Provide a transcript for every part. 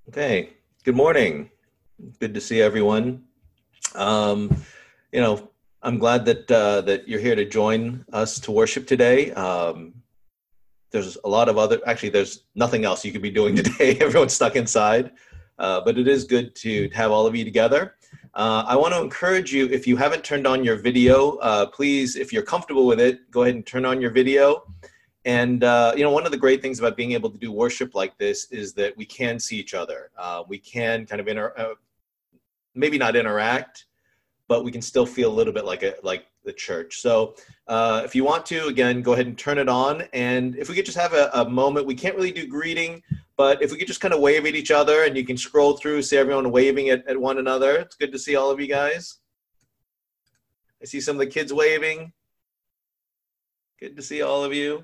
Okay, good morning. Good to see everyone. Um, you know, I'm glad that you're here to join us to worship today. There's a lot of actually, there's nothing else you could be doing today. Everyone's stuck inside, but it is good to have all of you together. I want to encourage you, if you haven't turned on your video, please, if you're comfortable with it, go ahead and turn on your video. And one of the great things about being able to do worship like this is that we can see each other. We can kind of maybe not interact, but we can still feel a little bit like the church. So if you want to, again, go ahead and turn it on. And if we could just have a moment, we can't really do greeting, but if we could just kind of wave at each other, and you can scroll through, see everyone waving at one another. It's good to see all of you guys. I see some of the kids waving. Good to see all of you.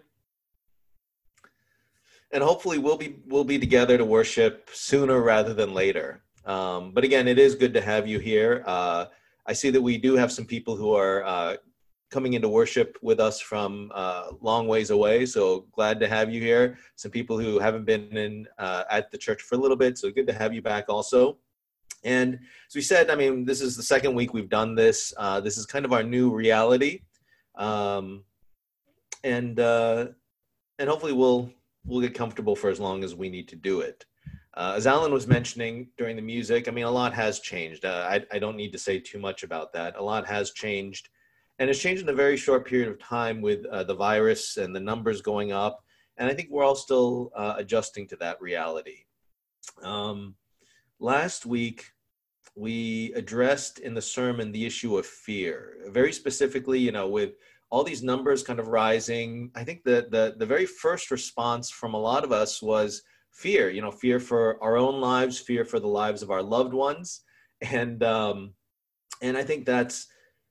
And hopefully we'll be together to worship sooner rather than later. But again, it is good to have you here. I see that we do have some people who are coming into worship with us from long ways away. So glad to have you here. Some people who haven't been in at the church for a little bit. So good to have you back also. And as we said, I mean, this is the second week we've done this. This is kind of our new reality. Um, and hopefully we'll get comfortable for as long as we need to do it. As Alan was mentioning during the music, I mean, a lot has changed. I don't need to say too much about that. A lot has changed, and it's changed in a very short period of time with the virus and the numbers going up. And I think we're all still adjusting to that reality. Um, Last week, we addressed in the sermon the issue of fear, very specifically, with all these numbers kind of rising. I think that the very first response from a lot of us was fear, fear for our own lives, fear for the lives of our loved ones. And I think that's,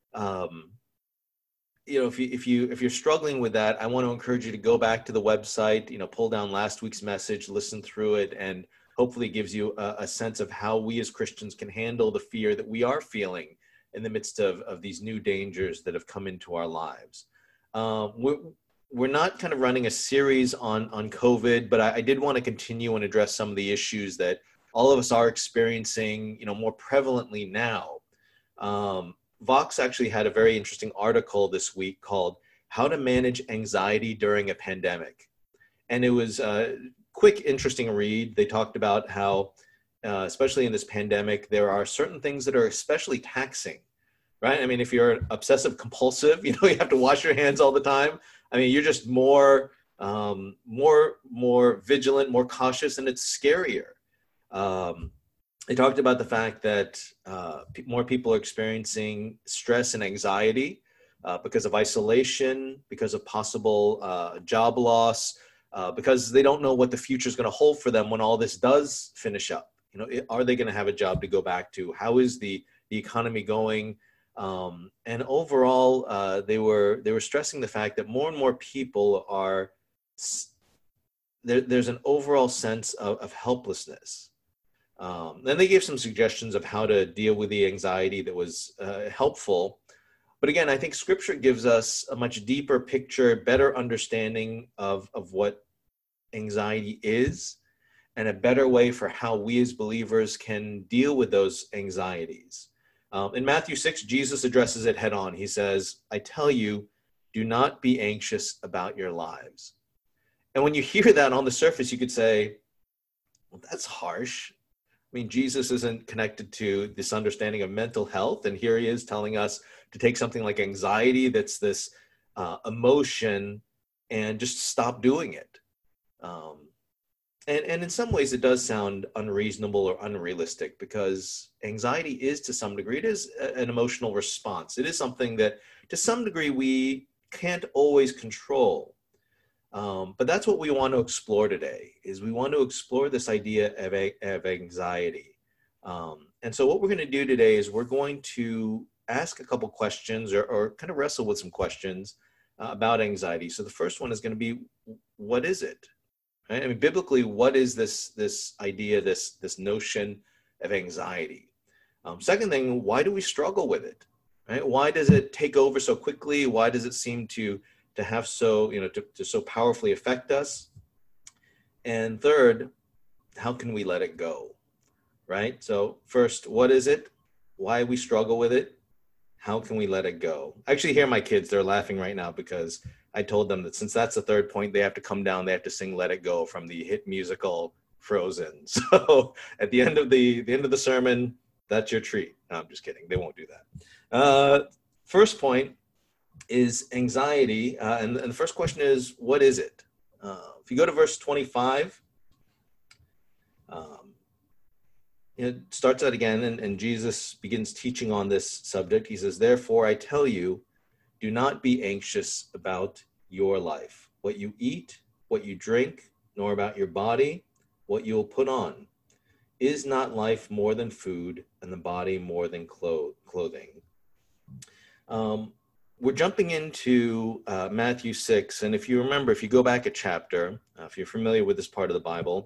if you're struggling with that, I want to encourage you to go back to the website, pull down last week's message, listen through it, and hopefully it gives you a sense of how we as Christians can handle the fear that we are feeling in the midst of these new dangers that have come into our lives. We're not kind of running a series on COVID, but I did want to continue and address some of the issues that all of us are experiencing, more prevalently now. Vox actually had a very interesting article this week called "How to Manage Anxiety During a Pandemic." And it was a quick, interesting read. They talked about how, especially in this pandemic, there are certain things that are especially taxing, right? I mean, if you're obsessive compulsive, you have to wash your hands all the time. I mean, you're just more vigilant, more cautious, and it's scarier. They talked about the fact that more people are experiencing stress and anxiety because of isolation, because of possible job loss, because they don't know what the future is going to hold for them when all this does finish up. Are they going to have a job to go back to? How is the economy going? And overall, they were stressing the fact that more and more people are there's an overall sense of helplessness. Then they gave some suggestions of how to deal with the anxiety that was helpful. But again, I think Scripture gives us a much deeper picture, better understanding of what anxiety is, and a better way for how we as believers can deal with those anxieties. In Matthew 6, Jesus addresses it head on. He says, "I tell you, do not be anxious about your lives." And when you hear that on the surface, you could say, well, that's harsh. I mean, Jesus isn't connected to this understanding of mental health. And here he is telling us to take something like anxiety, that's this emotion, and just stop doing it. And in some ways, it does sound unreasonable or unrealistic, because anxiety is, to some degree, it is an emotional response. It is something that, to some degree, we can't always control. But that's what we want to explore today, is we want to explore this idea of anxiety. And so what we're going to do today is we're going to ask a couple questions, or kind of wrestle with some questions about anxiety. So the first one is going to be, what is it? Right? I mean, biblically, what is this idea, this notion of anxiety? Second thing, why do we struggle with it? Right? Why does it take over so quickly? Why does it seem to have so, to so powerfully affect us? And third, how can we let it go? right? So first, what is it? Why we struggle with it? How can we let it go? I actually hear my kids, they're laughing right now because I told them that since that's the third point, they have to come down, they have to sing Let It Go from the hit musical Frozen. So at the end of the sermon, that's your treat. No, I'm just kidding. They won't do that. First point is anxiety. And the first question is, what is it? If you go to verse 25, it starts out again, and Jesus begins teaching on this subject. He says, therefore, I tell you, do not be anxious about your life, what you eat, what you drink, nor about your body, what you will put on. Is not life more than food, and the body more than clothing? We're jumping into Matthew 6, and if you remember, if you go back a chapter, if you're familiar with this part of the Bible,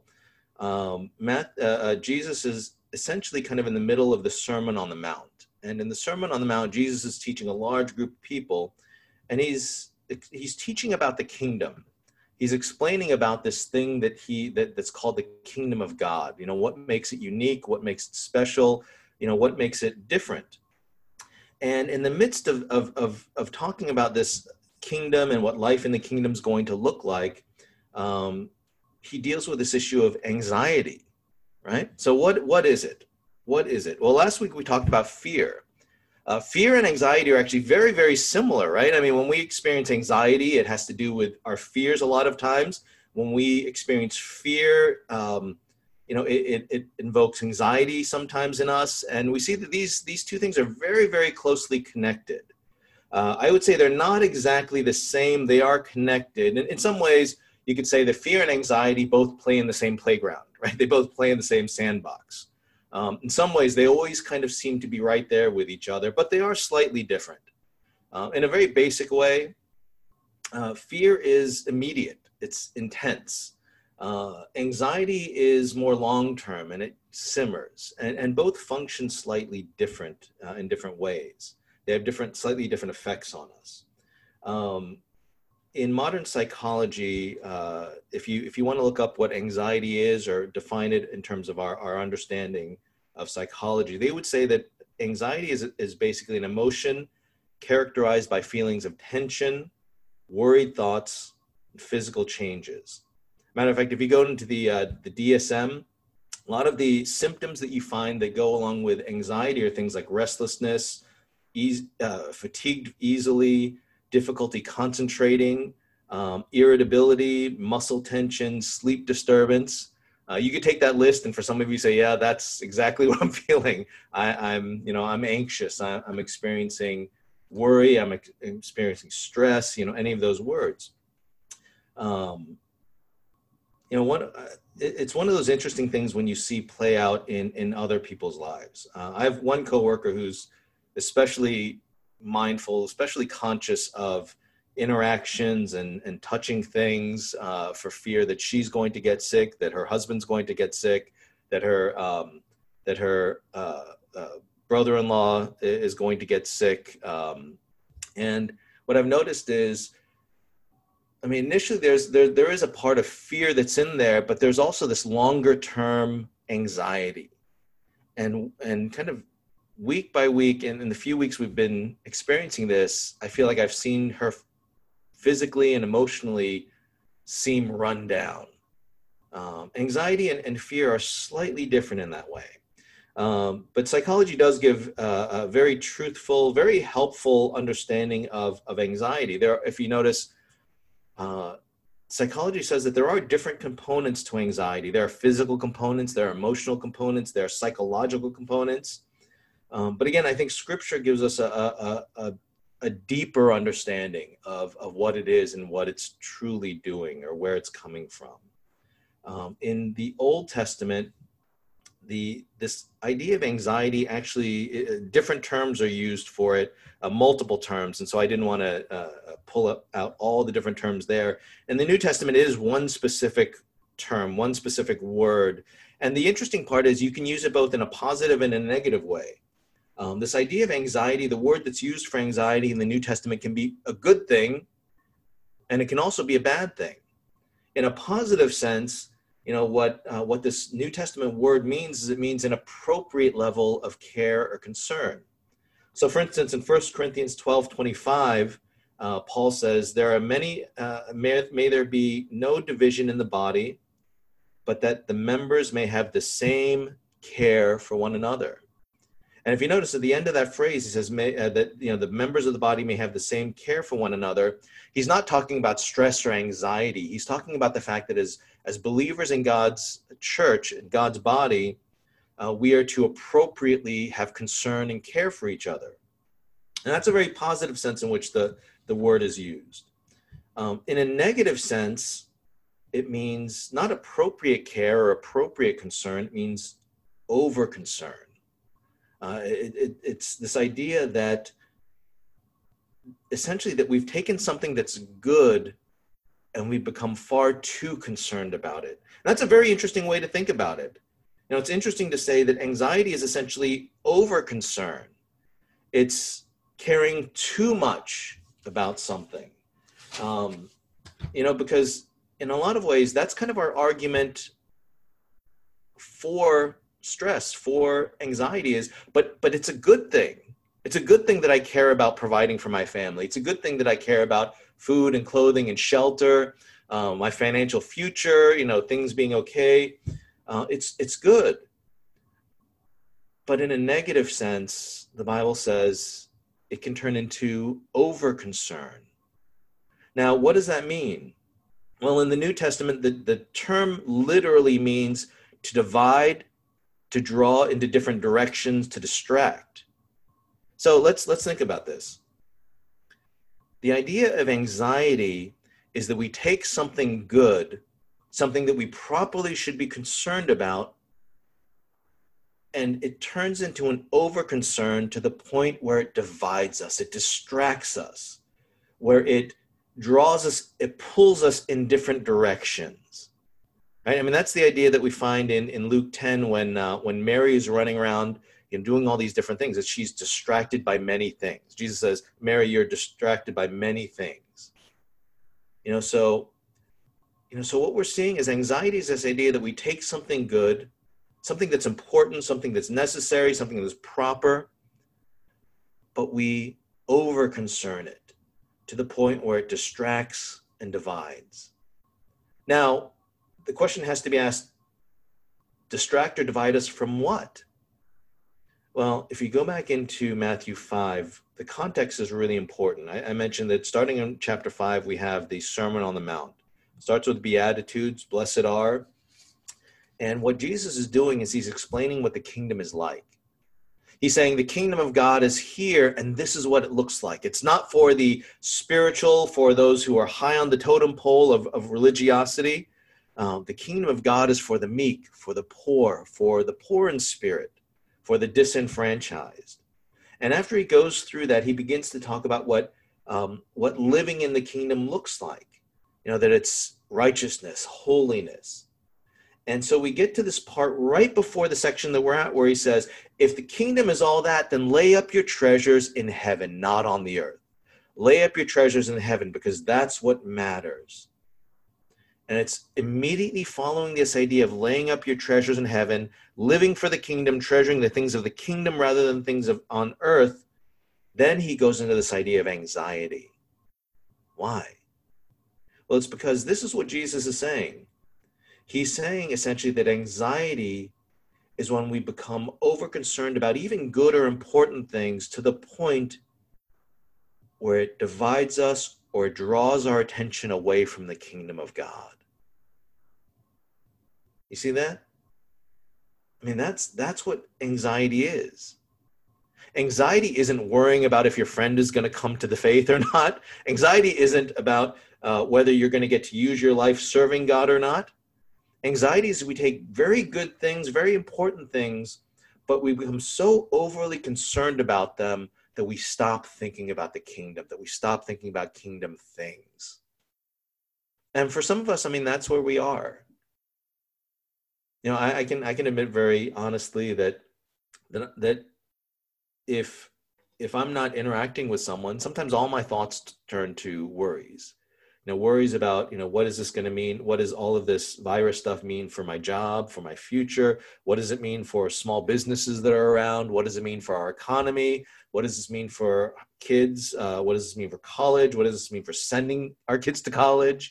Jesus is essentially kind of in the middle of the Sermon on the Mount. And in the Sermon on the Mount, Jesus is teaching a large group of people, and he's teaching about the kingdom. He's explaining about this thing that's called the kingdom of God. You know, what makes it unique, what makes it special, you know, what makes it different. And in the midst of talking about this kingdom and what life in the kingdom is going to look like, he deals with this issue of anxiety, right? So what is it? What is it? Well, last week we talked about fear. Fear and anxiety are actually very, very similar, right? I mean, when we experience anxiety, it has to do with our fears a lot of times. When we experience fear, it invokes anxiety sometimes in us. And we see that these two things are very, very closely connected. I would say they're not exactly the same. They are connected. And in some ways, you could say that fear and anxiety both play in the same playground, right? They both play in the same sandbox. In some ways, they always kind of seem to be right there with each other, but they are slightly different. In a very basic way, fear is immediate. It's intense. Anxiety is more long-term, and it simmers. And both function slightly different in different ways. They have slightly different effects on us. In modern psychology, if you want to look up what anxiety is or define it in terms of our understanding of psychology, they would say that anxiety is basically an emotion characterized by feelings of tension, worried thoughts, and physical changes. Matter of fact, if you go into the DSM, a lot of the symptoms that you find that go along with anxiety are things like restlessness, fatigued easily, difficulty concentrating, irritability, muscle tension, sleep disturbance. You could take that list, and for some of you say, yeah, that's exactly what I'm feeling. I'm anxious. I'm experiencing worry. I'm experiencing stress, any of those words. It's one of those interesting things when you see play out in other people's lives. I have one coworker who's especially mindful, especially conscious of interactions and touching things for fear that she's going to get sick, that her husband's going to get sick, that her brother-in-law is going to get sick. And what I've noticed is, I mean, initially there is a part of fear that's in there, but there's also this longer term anxiety, and kind of week by week, and in the few weeks we've been experiencing this, I feel like I've seen her physically and emotionally seem run down. Anxiety and fear are slightly different in that way. But psychology does give a very truthful, very helpful understanding of anxiety. If you notice, psychology says that there are different components to anxiety. There are physical components, there are emotional components, there are psychological components. But again, I think Scripture gives us a deeper understanding of what it is and what it's truly doing or where it's coming from. In the Old Testament, this idea of anxiety, actually, different terms are used for it, multiple terms, and so I didn't want to pull out all the different terms there. In the New Testament, it is one specific term, one specific word, and the interesting part is you can use it both in a positive and a negative way. This idea of anxiety, the word that's used for anxiety in the New Testament can be a good thing, and it can also be a bad thing. In a positive sense, What this New Testament word means is it means an appropriate level of care or concern. So, for instance, in 1 Corinthians 12:25, Paul says, there are many, may there be no division in the body, but that the members may have the same care for one another. And if you notice at the end of that phrase, he says that the members of the body may have the same care for one another. He's not talking about stress or anxiety. He's talking about the fact that as believers in God's church, in God's body, we are to appropriately have concern and care for each other. And that's a very positive sense in which the word is used. In a negative sense, it means not appropriate care or appropriate concern. It means over concern. It's this idea that essentially that we've taken something that's good and we've become far too concerned about it. And that's a very interesting way to think about it. It's interesting to say that anxiety is essentially over concern. It's caring too much about something. Because in a lot of ways, that's kind of our argument for stress, for anxiety is, but it's a good thing. It's a good thing that I care about providing for my family. It's a good thing that I care about food and clothing and shelter, my financial future, things being okay. It's good. But in a negative sense, the Bible says it can turn into over concern. Now, what does that mean? Well, in the New Testament, the term literally means to divide, to draw into different directions, to distract. So let's think about this. The idea of anxiety is that we take something good, something that we properly should be concerned about, and it turns into an over concern to the point where it divides us, it distracts us, where it draws us, it pulls us in different directions. Right? I mean, that's the idea that we find in Luke 10 when Mary is running around and doing all these different things, that she's distracted by many things. Jesus says, Mary, you're distracted by many things. So what we're seeing is anxiety is this idea that we take something good, something that's important, something that's necessary, something that's proper, but we over concern it to the point where it distracts and divides. Now, the question has to be asked, distract or divide us from what? Well, if you go back into Matthew 5, the context is really important. I mentioned that starting in chapter 5, we have the Sermon on the Mount. It starts with Beatitudes, blessed are. And what Jesus is doing is he's explaining what the kingdom is like. He's saying the kingdom of God is here, and this is what it looks like. It's not for the spiritual, for those who are high on the totem pole of religiosity. The kingdom of God is for the meek, for the poor in spirit, for the disenfranchised. And after he goes through that, he begins to talk about what living in the kingdom looks like. That it's righteousness, holiness. And so we get to this part right before the section that we're at where he says, if the kingdom is all that, then lay up your treasures in heaven, not on the earth. Lay up your treasures in heaven because that's what matters. And it's immediately following this idea of laying up your treasures in heaven, living for the kingdom, treasuring the things of the kingdom rather than things on earth. Then he goes into this idea of anxiety. Why? Well, it's because this is what Jesus is saying. He's saying essentially that anxiety is when we become over-concerned about even good or important things to the point where it divides us or draws our attention away from the kingdom of God. You see that? I mean, that's what anxiety is. Anxiety isn't worrying about if your friend is going to come to the faith or not. Anxiety isn't about whether you're going to get to use your life serving God or not. Anxiety is we take very good things, very important things, but we become so overly concerned about them that we stop thinking about the kingdom, that we stop thinking about kingdom things. And for some of us, I mean, that's where we are. I can admit very honestly that if I'm not interacting with someone, sometimes all my thoughts turn to worries. Worries about, what is this going to mean? What does all of this virus stuff mean for my job, for my future? What does it mean for small businesses that are around? What does it mean for our economy? What does this mean for kids? What does this mean for college? What does this mean for sending our kids to college?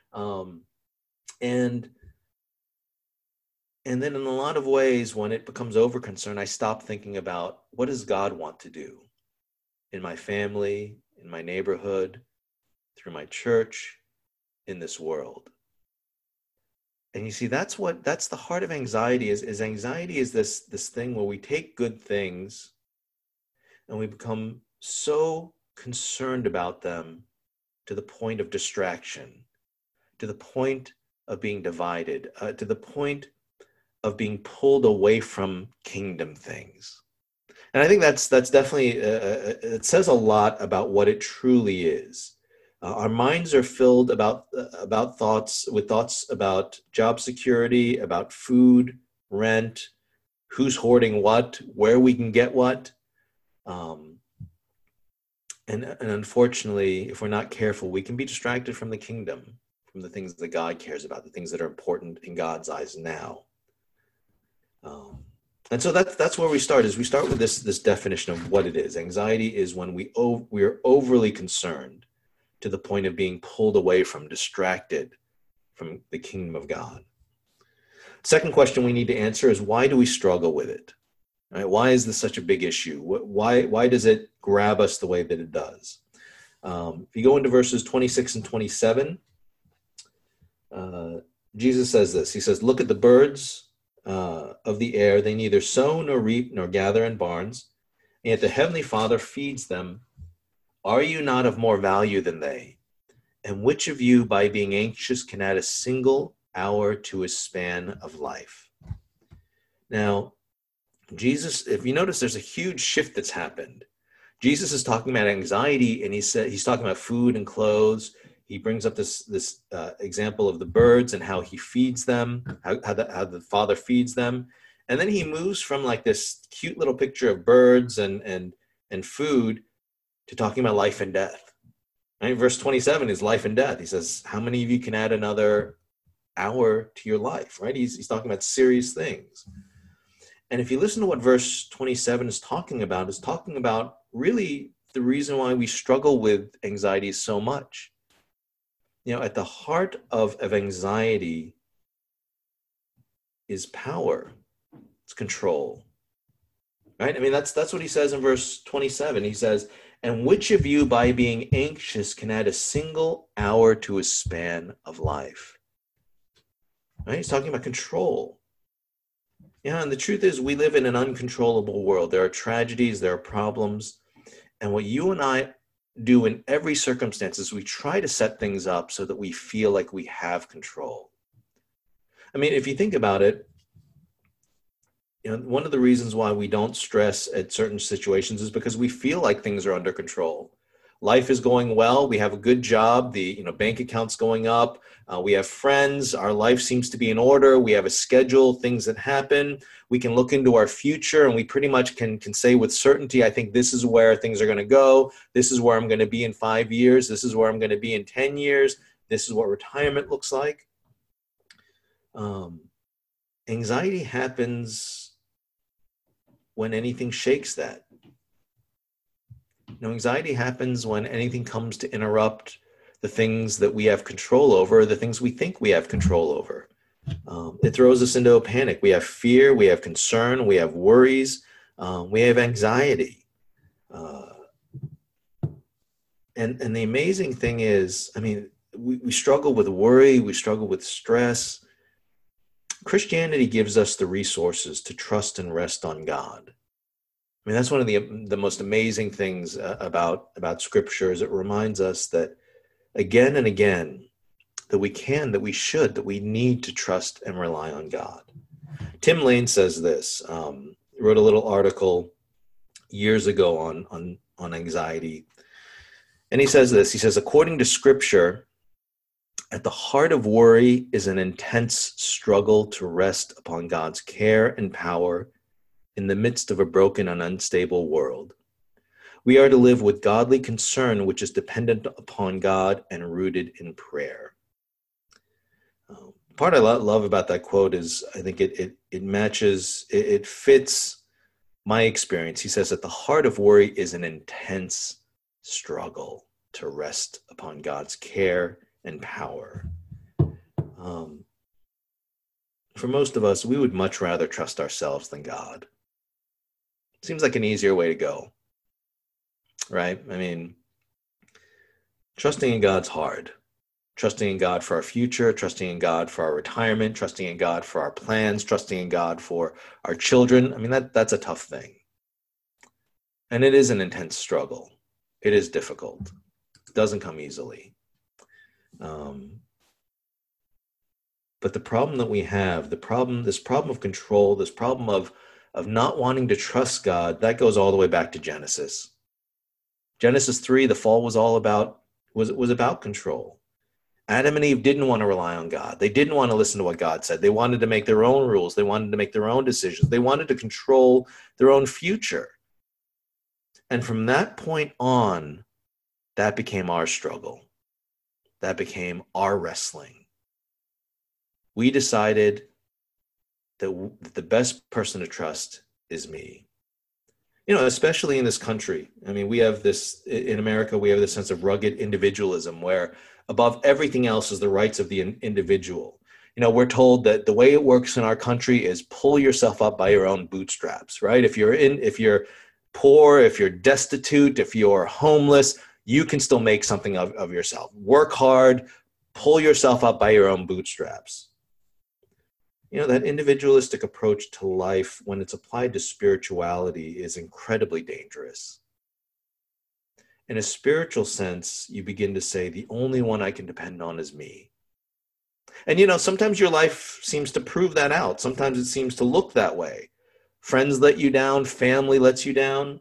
And then in a lot of ways, when it becomes over concern, I stop thinking about, what does God want to do in my family, in my neighborhood, through my church, in this world? And you see, that's the heart of anxiety is anxiety is this thing where we take good things and we become so concerned about them to the point of distraction, to the point of being divided, to the point of being pulled away from kingdom things. And I think that's definitely, it says a lot about what it truly is. Our minds are filled about thoughts about job security, about food, rent, who's hoarding what, where we can get what. And unfortunately, if we're not careful, we can be distracted from the kingdom, from the things that God cares about, the things that are important in God's eyes now. And so that's where we start. Is we start with this definition of what it is. Anxiety is when we are overly concerned to the point of being pulled away from, distracted from the kingdom of God. Second question we need to answer is, why do we struggle with it? Right? Why is this such a big issue? Why does it grab us the way that it does? If you go into verses 26 and 27, Jesus says this. He says, "Look at the birds of the air. They neither sow nor reap nor gather in barns, and yet the heavenly Father feeds them. Are you not of more value than they? And which of you, by being anxious, can add a single hour to his span of life?" Now, Jesus, if you notice, there's a huge shift that's happened. Jesus is talking about anxiety, and he's talking about food and clothes. He brings up this example of the birds and how he feeds them, how the Father feeds them. And then he moves from like this cute little picture of birds and food to talking about life and death. Right? Verse 27 is life and death. He says, how many of you can add another hour to your life? Right? He's talking about serious things. And if you listen to what verse 27 is talking about really the reason why we struggle with anxiety so much. At the heart of anxiety is power. It's control. Right? I mean, that's what he says in verse 27. He says, "And which of you, by being anxious, can add a single hour to his span of life?" Right? He's talking about control. And the truth is, we live in an uncontrollable world. There are tragedies, there are problems. And what you and I do in every circumstance is we try to set things up so that we feel like we have control. I mean, if you think about it, one of the reasons why we don't stress at certain situations is because we feel like things are under control. Life is going well. We have a good job. The bank account's going up. We have friends. Our life seems to be in order. We have a schedule, things that happen. We can look into our future, and we pretty much can say with certainty, I think this is where things are going to go. This is where I'm going to be in 5 years. This is where I'm going to be in 10 years. This is what retirement looks like. Anxiety happens when anything shakes that. Anxiety happens when anything comes to interrupt the things that we have control over, the things we think we have control over. It throws us into a panic. We have fear, we have concern, we have worries, we have anxiety. And the amazing thing is, I mean, we struggle with worry, we struggle with stress. Christianity gives us the resources to trust and rest on God. I mean, that's one of the most amazing things about Scripture is it reminds us that again and again that we need to trust and rely on God. Tim Lane says this. He wrote a little article years ago on anxiety, and he says this. He says, according to Scripture, at the heart of worry is an intense struggle to rest upon God's care and power in the midst of a broken and unstable world. We are to live with godly concern, which is dependent upon God and rooted in prayer. Part I love about that quote is I think it matches, it fits my experience. He says that the heart of worry is an intense struggle to rest upon God's care and power. For most of us, we would much rather trust ourselves than God. Seems like an easier way to go, right? I mean, trusting in God's hard. Trusting in God for our future, trusting in God for our retirement, trusting in God for our plans, trusting in God for our children. I mean, that's a tough thing. And it is an intense struggle. It is difficult. It doesn't come easily. But the problem that we have, this problem of control, this problem of not wanting to trust God, that goes all the way back to Genesis. Genesis 3, the fall was all about, was about control. Adam and Eve didn't want to rely on God. They didn't want to listen to what God said. They wanted to make their own rules. They wanted to make their own decisions. They wanted to control their own future. And from that point on, that became our struggle. That became our wrestling. We decided that the best person to trust is me. You know, especially in this country. I mean, we have this, in America, we have this sense of rugged individualism where above everything else is the rights of the individual. You know, we're told that the way it works in our country is pull yourself up by your own bootstraps, right? If you're poor, if you're destitute, if you're homeless, you can still make something of yourself. Work hard, pull yourself up by your own bootstraps. You know, that individualistic approach to life, when it's applied to spirituality, is incredibly dangerous. In a spiritual sense, you begin to say, the only one I can depend on is me. And, you know, sometimes your life seems to prove that out. Sometimes it seems to look that way. Friends let you down, family lets you down,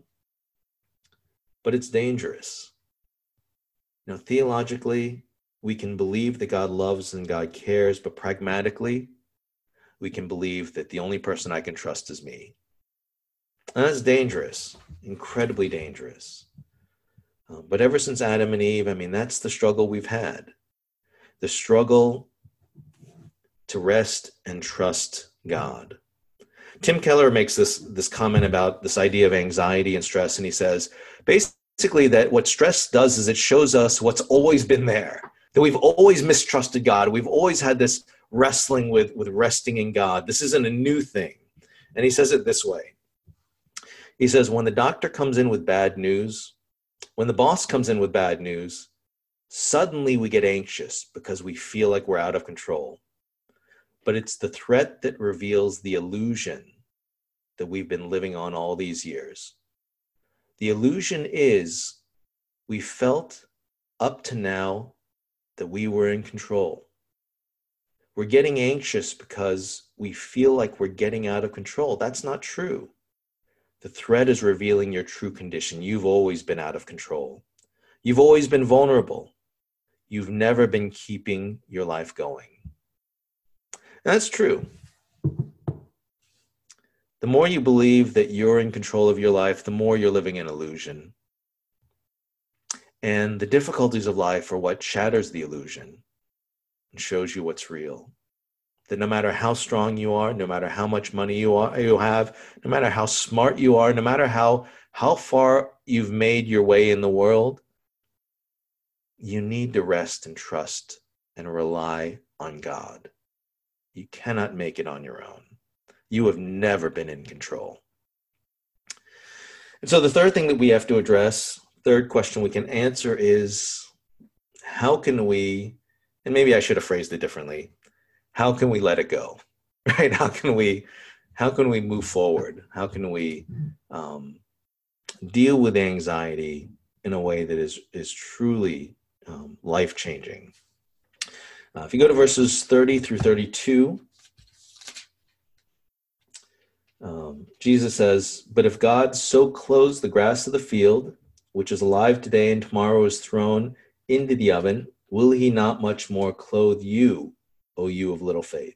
but it's dangerous. You know, theologically, we can believe that God loves and God cares, but pragmatically, we can believe that the only person I can trust is me. And that's dangerous, incredibly dangerous. But ever since Adam and Eve, I mean, that's the struggle we've had. The struggle to rest and trust God. Tim Keller makes this comment about this idea of anxiety and stress, and he says, basically that what stress does is it shows us what's always been there, that we've always mistrusted God. We've always had this wrestling with resting in God. This isn't a new thing. And he says it this way. He says, when the doctor comes in with bad news, when the boss comes in with bad news, suddenly we get anxious because we feel like we're out of control. But it's the threat that reveals the illusion that we've been living on all these years. The illusion is we felt up to now that we were in control. We're getting anxious because we feel like we're getting out of control. That's not true. The threat is revealing your true condition. You've always been out of control. You've always been vulnerable. You've never been keeping your life going. And that's true. The more you believe that you're in control of your life, the more you're living in illusion. And the difficulties of life are what shatters the illusion and shows you what's real. That no matter how strong you are, no matter how much money you have, no matter how smart you are, no matter how far you've made your way in the world, you need to rest and trust and rely on God. You cannot make it on your own. You have never been in control. And so the third thing that we have to address, third question we can answer is, how can we, and maybe I should have phrased it differently, how can we let it go, right? How can we move forward? How can we deal with anxiety in a way that is truly life-changing? If you go to verses 30 through 32, Jesus says, "But if God so clothes the grass of the field, which is alive today and tomorrow is thrown into the oven, will he not much more clothe you, O you of little faith?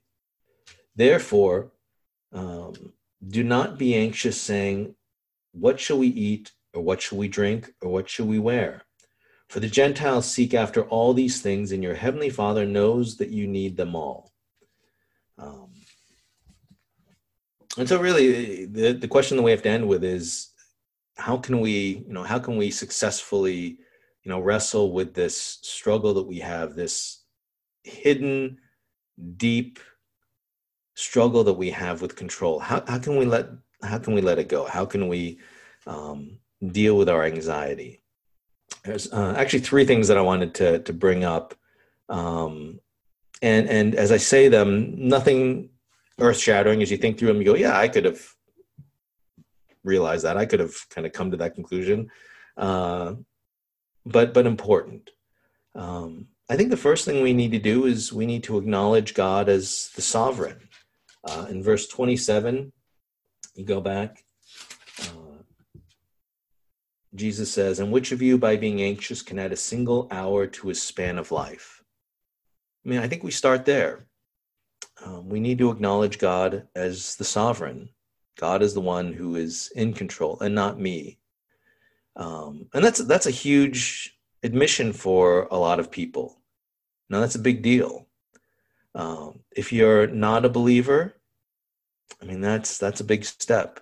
Therefore, do not be anxious, saying, what shall we eat, Or what shall we drink? Or what shall we wear? For the Gentiles seek after all these things, and your heavenly Father knows that you need them all. And so really the question that we have to end with is, how can we successfully, wrestle with this struggle that we have, this hidden, deep struggle that we have with control? How can we let it go? How can we deal with our anxiety? There's actually three things that I wanted to bring up, and as I say them, nothing earth-shattering. As you think through them, you go, yeah, I could have realized that. I could have kind of come to that conclusion, but important. I think the first thing we need to do is we need to acknowledge God as the sovereign. In verse 27, you go back, Jesus says, "And which of you, by being anxious, can add a single hour to his span of life?" I mean, I think we start there. We need to acknowledge God as the sovereign. God is the one who is in control and not me. And that's a huge admission for a lot of people. Now, that's a big deal. If you're not a believer, I mean, that's a big step.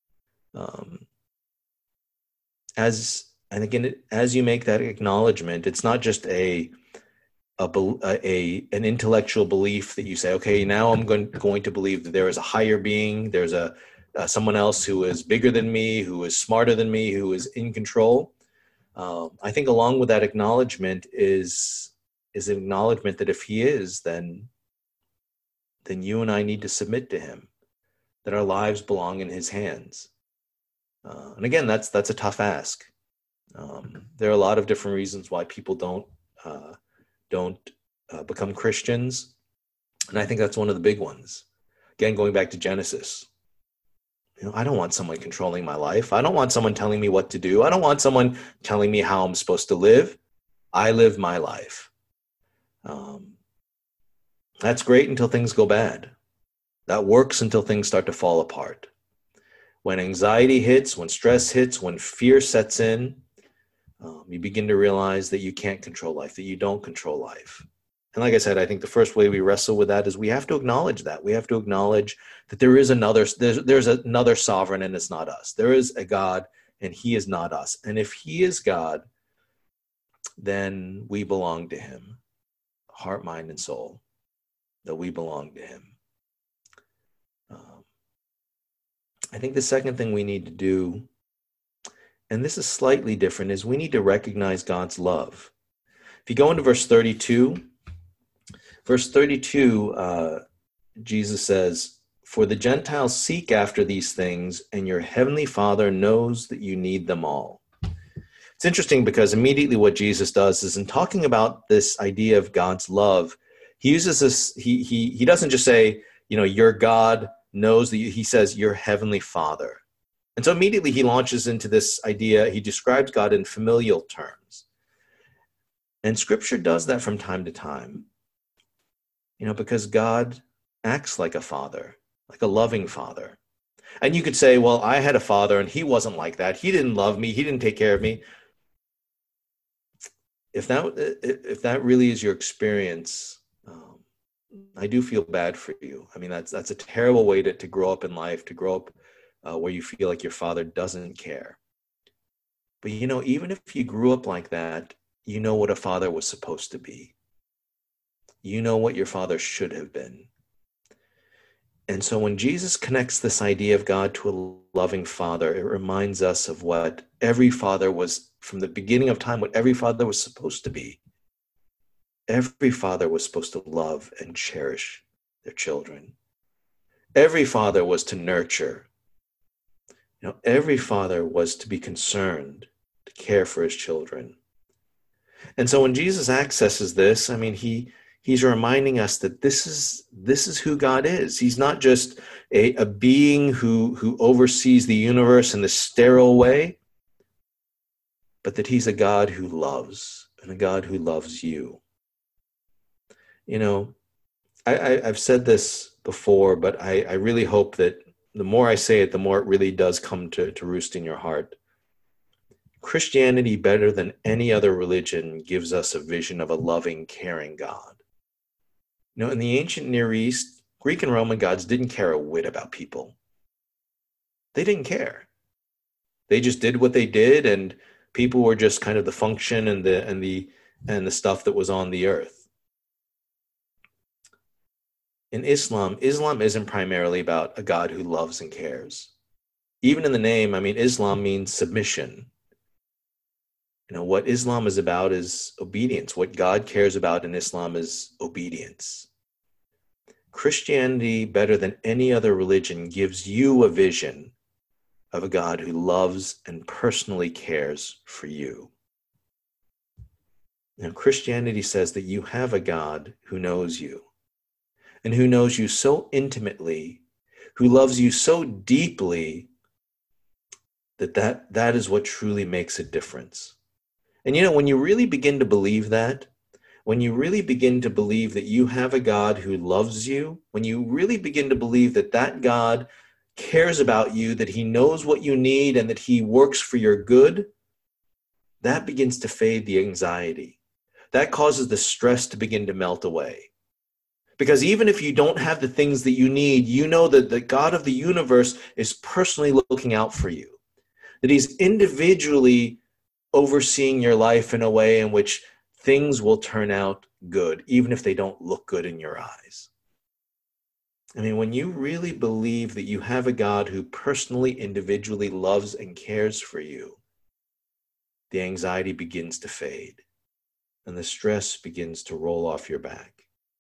As you make that acknowledgement, it's not just an intellectual belief that you say, okay, now I'm going to believe that there is a higher being, there's someone else who is bigger than me, who is smarter than me, who is in control. I think along with that acknowledgement is an acknowledgement that if he is, then you and I need to submit to him, that our lives belong in his hands. And again, that's a tough ask. There are a lot of different reasons why people don't become Christians, and I think that's one of the big ones. Again, going back to Genesis, I don't want someone controlling my life. I don't want someone telling me what to do. I don't want someone telling me how I'm supposed to live. I live my life. That's great until things go bad. That works until things start to fall apart. When anxiety hits, when stress hits, when fear sets in, you begin to realize that you can't control life, that you don't control life. And like I said, I think the first way we wrestle with that is we have to acknowledge that. We have to acknowledge that there's another sovereign, and it's not us. There is a God, and he is not us. And if he is God, then we belong to him, heart, mind, and soul, that we belong to him. I think the second thing we need to do, and this is slightly different, is we need to recognize God's love. If you go into verse 32, Jesus says, "For the Gentiles seek after these things, and your heavenly Father knows that you need them all." It's interesting because immediately what Jesus does is, in talking about this idea of God's love, he uses this, he doesn't just say, your God knows that he says your heavenly Father. And so immediately he launches into this idea. He describes God in familial terms. And scripture does that from time to time, because God acts like a father, like a loving father. And you could say, well, I had a father and he wasn't like that. He didn't love me. He didn't take care of me. If that really is your experience, I do feel bad for you. I mean, that's a terrible way to grow up in life, to grow up where you feel like your father doesn't care. But, even if you grew up like that, you know what a father was supposed to be. You know what your father should have been. And so when Jesus connects this idea of God to a loving father, it reminds us of what every father was, from the beginning of time, what every father was supposed to be. Every father was supposed to love and cherish their children. Every father was to nurture. Every father was to be concerned, to care for his children. And so when Jesus accesses this, I mean, he's reminding us that this is who God is. He's not just a being who oversees the universe in this sterile way, but that he's a God who loves, and a God who loves you. I've said this before, but I really hope that the more I say it, the more it really does come to roost in your heart. Christianity, better than any other religion, gives us a vision of a loving, caring God. In the ancient Near East, Greek and Roman gods didn't care a whit about people. They didn't care. They just did what they did, and people were just kind of the function and the stuff that was on the earth. In Islam isn't primarily about a God who loves and cares. Even in the name, Islam means submission. What Islam is about is obedience. What God cares about in Islam is obedience. Christianity, better than any other religion, gives you a vision of a God who loves and personally cares for you. Now, Christianity says that you have a God who knows you, and who knows you so intimately, who loves you so deeply, that is what truly makes a difference. And when you really begin to believe that, when you really begin to believe that you have a God who loves you, when you really begin to believe that God cares about you, that he knows what you need and that he works for your good, that begins to fade the anxiety. That causes the stress to begin to melt away. Because even if you don't have the things that you need, you know that the God of the universe is personally looking out for you, that he's individually overseeing your life in a way in which things will turn out good, even if they don't look good in your eyes. When you really believe that you have a God who personally, individually loves and cares for you, the anxiety begins to fade and the stress begins to roll off your back.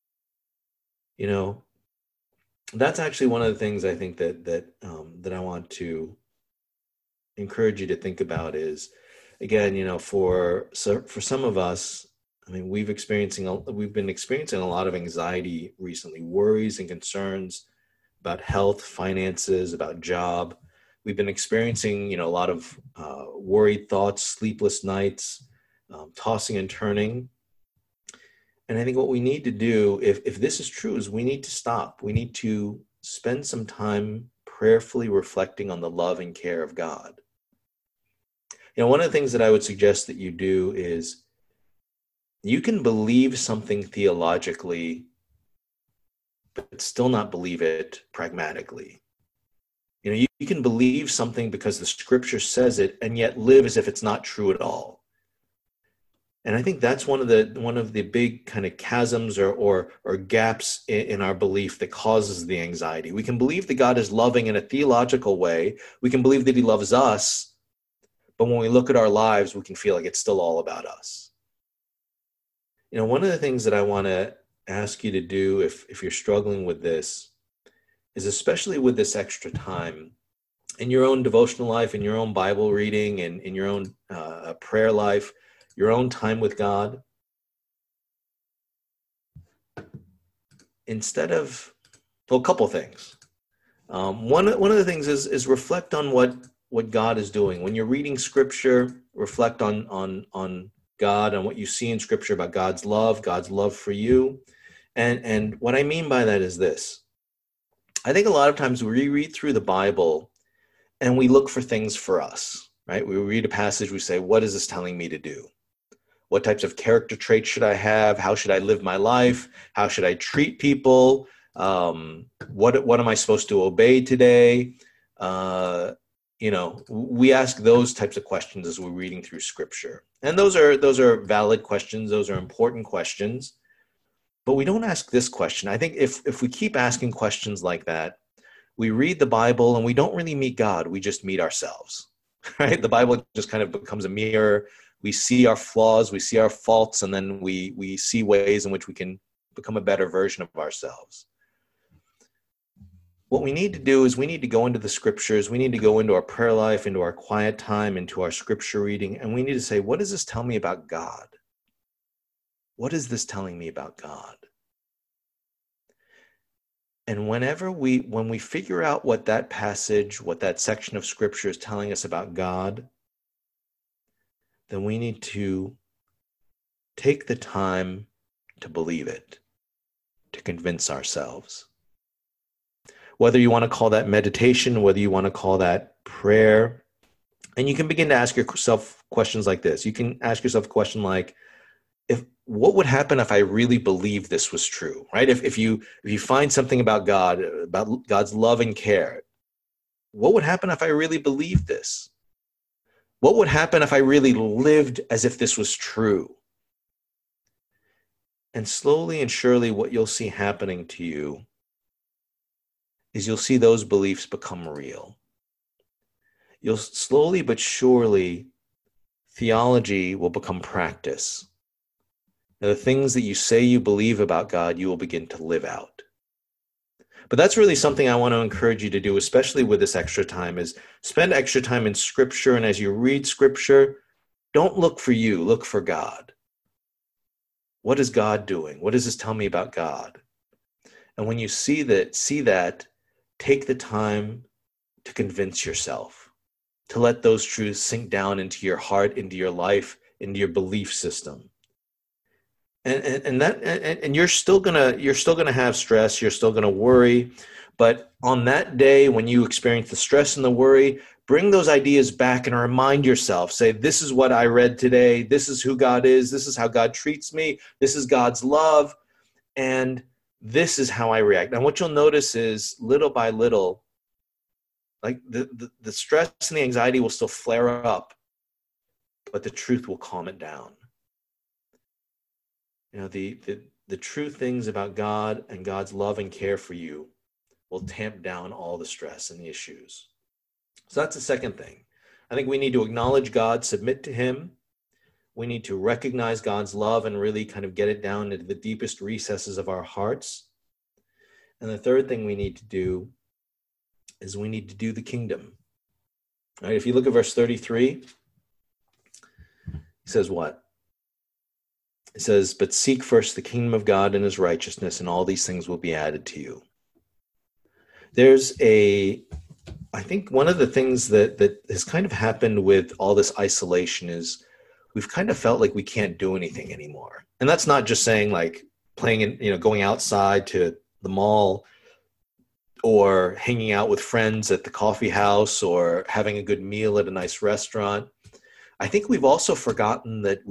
That's actually one of the things I think that I want to encourage you to think about is, again, for some of us, we've been experiencing a lot of anxiety recently, worries and concerns about health, finances, about job. We've been experiencing, a lot of worried thoughts, sleepless nights, tossing and turning. And I think what we need to do, if this is true, is we need to stop. We need to spend some time prayerfully reflecting on the love and care of God. One of the things that I would suggest that you do is you can believe something theologically, but still not believe it pragmatically. You can believe something because the scripture says it and yet live as if it's not true at all. And I think that's one of the big kind of chasms or gaps in our belief that causes the anxiety. We can believe that God is loving in a theological way. We can believe that he loves us. But when we look at our lives, we can feel like it's still all about us. One of the things that I want to ask you to do if you're struggling with this is, especially with this extra time in your own devotional life, in your own Bible reading, and in your own prayer life, your own time with God, instead of, a couple things. One of the things is reflect on what God is doing. When you're reading scripture, reflect on God, on what you see in scripture about God's love for you. And what I mean by that is this. I think a lot of times we read through the Bible and we look for things for us, right? We read a passage, we say, what is this telling me to do? What types of character traits should I have? How should I live my life? How should I treat people? What am I supposed to obey today? We ask those types of questions as we're reading through scripture. And those are valid questions. Those are important questions. But we don't ask this question. I think if we keep asking questions like that, we read the Bible and we don't really meet God. We just meet ourselves, right? The Bible just kind of becomes a mirror. We see our flaws, we see our faults, and then we see ways in which we can become a better version of ourselves. What we need to do is we need to go into the scriptures. We need to go into our prayer life, into our quiet time, into our scripture reading, and we need to say, what does this tell me about God? What is this telling me about God? And when we figure out what that passage, what that section of scripture is telling us about God, then we need to take the time to believe it, to convince ourselves. Whether you want to call that meditation, whether you want to call that prayer, and you can begin to ask yourself questions like this. You can ask yourself a question like, what would happen if I really believed this was true, right? If you find something about God, about God's love and care, what would happen if I really believed this? What would happen if I really lived as if this was true? And slowly and surely what you'll see happening to you is you'll see those beliefs become real. You'll slowly but surely, theology will become practice. And the things that you say you believe about God, you will begin to live out. But that's really something I want to encourage you to do, especially with this extra time, is spend extra time in Scripture. And as you read Scripture, don't look for you, look for God. What is God doing? What does this tell me about God? And when you see that, take the time to convince yourself, to let those truths sink down into your heart, into your life, into your belief system. And you're still gonna have stress, you're still gonna worry, but on that day when you experience the stress and the worry, bring those ideas back and remind yourself, say, this is what I read today, this is who God is, this is how God treats me, this is God's love, and this is how I react. And what you'll notice is little by little, like the stress and the anxiety will still flare up, but the truth will calm it down. You know, the true things about God and God's love and care for you will tamp down all the stress and the issues. So that's the second thing. I think we need to acknowledge God, submit to him. We need to recognize God's love and really kind of get it down into the deepest recesses of our hearts. And the third thing we need to do is we need to do the kingdom. All right, if you look at verse 33, it says what? It says, but seek first the kingdom of God and his righteousness, and all these things will be added to you. I think one of the things that has kind of happened with all this isolation is we've kind of felt like we can't do anything anymore. And that's not just saying like playing in, going outside to the mall or hanging out with friends at the coffee house or having a good meal at a nice restaurant. I think we've also forgotten that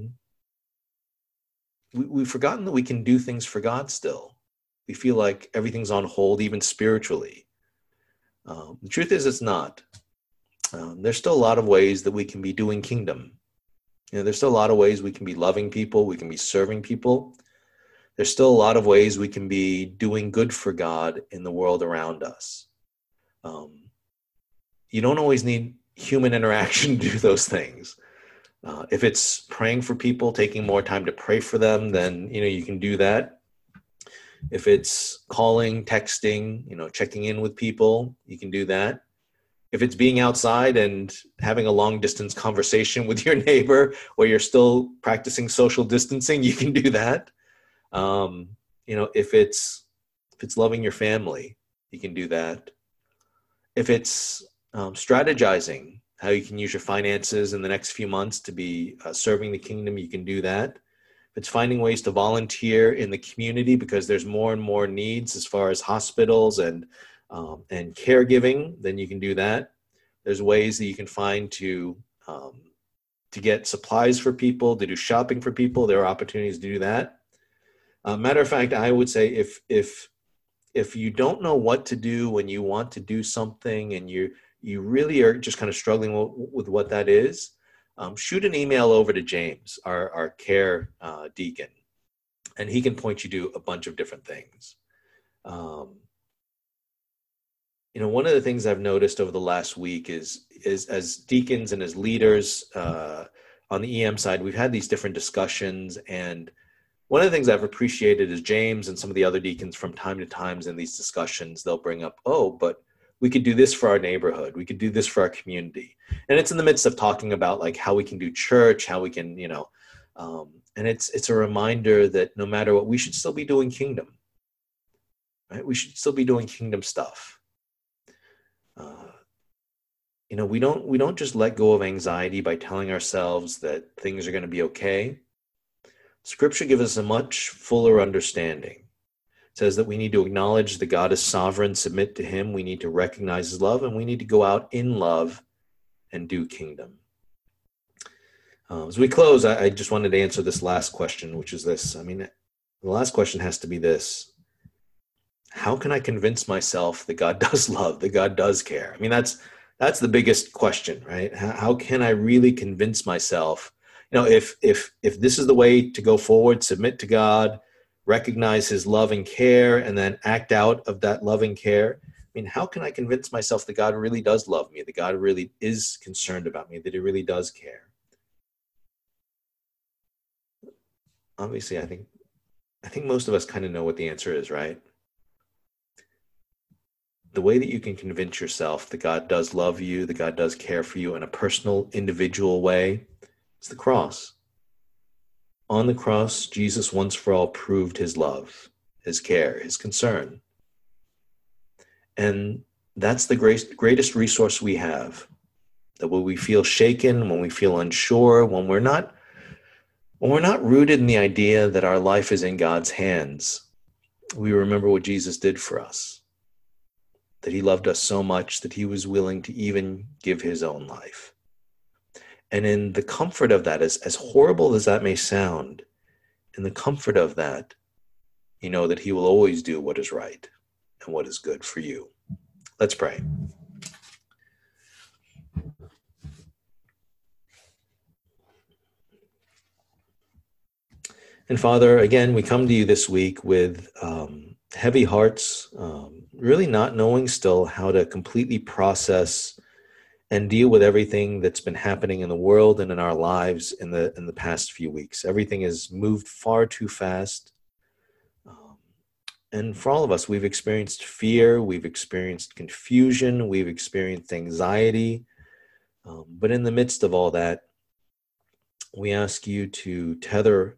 we've forgotten that we can do things for God still. We feel like everything's on hold, even spiritually. The truth is it's not. There's still a lot of ways that we can be doing kingdom. There's still a lot of ways we can be loving people, we can be serving people. There's still a lot of ways we can be doing good for God in the world around us. You don't always need human interaction to do those things. If it's praying for people, taking more time to pray for them, then, you can do that. If it's calling, texting, checking in with people, you can do that. If it's being outside and having a long distance conversation with your neighbor where you're still practicing social distancing, you can do that. If it's loving your family, you can do that. If it's strategizing how you can use your finances in the next few months to be serving the kingdom, you can do that. If it's finding ways to volunteer in the community because there's more and more needs as far as hospitals and caregiving, then you can do that. There's ways that you can find to get supplies for people, to do shopping for people. There are opportunities to do that. Matter of fact, I would say if you don't know what to do when you want to do something and you really are just kind of struggling with what that is, shoot an email over to James, our care deacon, and he can point you to a bunch of different things. One of the things I've noticed over the last week is as deacons and as leaders on the EM side, we've had these different discussions, and one of the things I've appreciated is James and some of the other deacons from time to time in these discussions, they'll bring up, but we could do this for our neighborhood. We could do this for our community. And it's in the midst of talking about like how we can do church, how we can, and it's a reminder that no matter what, we should still be doing kingdom, right? We should still be doing kingdom stuff. We don't just let go of anxiety by telling ourselves that things are going to be okay. Scripture gives us a much fuller understanding. It says that we need to acknowledge that God is sovereign, submit to him. We need to recognize his love, and we need to go out in love and do kingdom. As we close, I just wanted to answer this last question, which is this. I mean, the last question has to be this. How can I convince myself that God does love, that God does care? I mean, that's the biggest question, right? How can I really convince myself, if this is the way to go forward, submit to God, recognize his love and care, and then act out of that love and care? I mean, how can I convince myself that God really does love me, that God really is concerned about me, that he really does care? Obviously, I think most of us kind of know what the answer is, right? The way that you can convince yourself that God does love you, that God does care for you in a personal, individual way, is the cross. On the cross, Jesus once for all proved his love, his care, his concern. And that's the greatest resource we have. That when we feel shaken, when we feel unsure, when we're not rooted in the idea that our life is in God's hands, we remember what Jesus did for us. That he loved us so much that he was willing to even give his own life. And in the comfort of that, as horrible as that may sound, in the comfort of that, you know that he will always do what is right and what is good for you. Let's pray. And Father, again, we come to you this week with heavy hearts, really not knowing still how to completely process and deal with everything that's been happening in the world and in our lives in the past few weeks. Everything has moved far too fast. And for all of us, we've experienced fear, we've experienced confusion, we've experienced anxiety. But in the midst of all that, we ask you to tether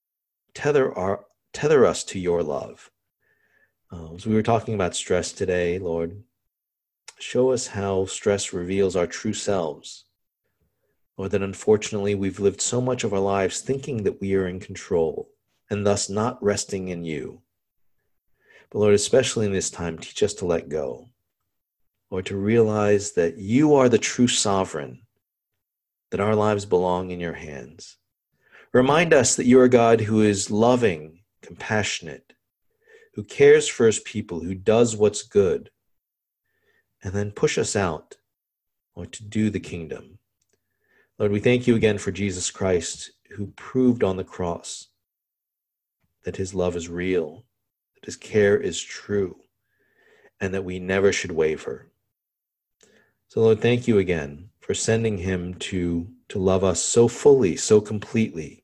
us to your love. As we were talking about stress today, Lord, show us how stress reveals our true selves, or that unfortunately we've lived so much of our lives thinking that we are in control and thus not resting in you. But Lord, especially in this time, teach us to let go, or to realize that you are the true sovereign, that our lives belong in your hands. Remind us that you are God who is loving, compassionate, who cares for his people, who does what's good, and then push us out or to do the kingdom. Lord, we thank you again for Jesus Christ, who proved on the cross that his love is real, that his care is true, and that we never should waver. So Lord, thank you again for sending him to love us so fully, so completely.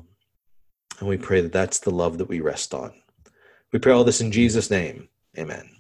And we pray that that's the love that we rest on. We pray all this in Jesus' name. Amen.